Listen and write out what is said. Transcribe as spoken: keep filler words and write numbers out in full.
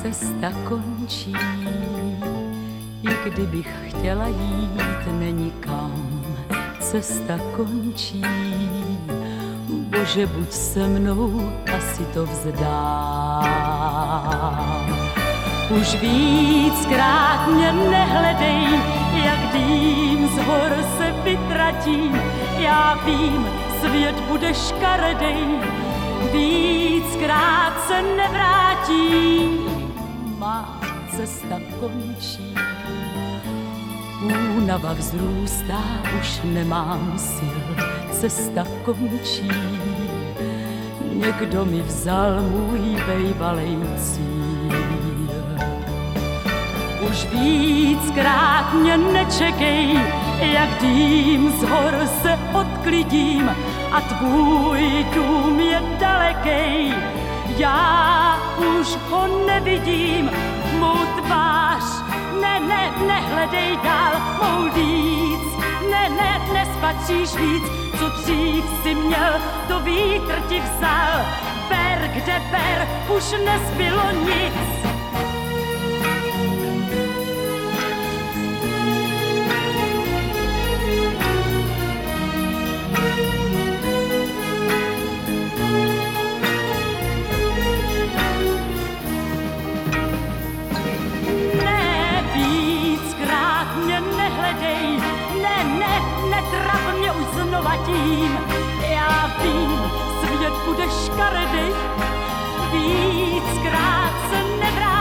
cesta končí, i kdybych chtěla jít, není kam, cesta končí. Bože, buď se mnou, asi to vzdám. Už víckrát mě nehledej, jak dým z hor se vytratím. Já vím, svět bude škaredej, víckrát se nevrátí. Má cesta končí, únava vzrůstá, už nemám sil, cesta končí. Někdo mi vzal můj bejvalej cíl. Už víckrát mě nečekej, jak dým z hor se odklidím a tvůj dům je dalekej. Já už ho nevidím, mou tvář, ne, ne, nehledej dál, mou víc, ne, ne, nespatříš víc, co dřív si měl, to vítr ti vzal. Ber, kde ber, už nezbylo nic. Netrap mě už znova tím, já vím, svět bude škaredej, víckrát se nevrátí.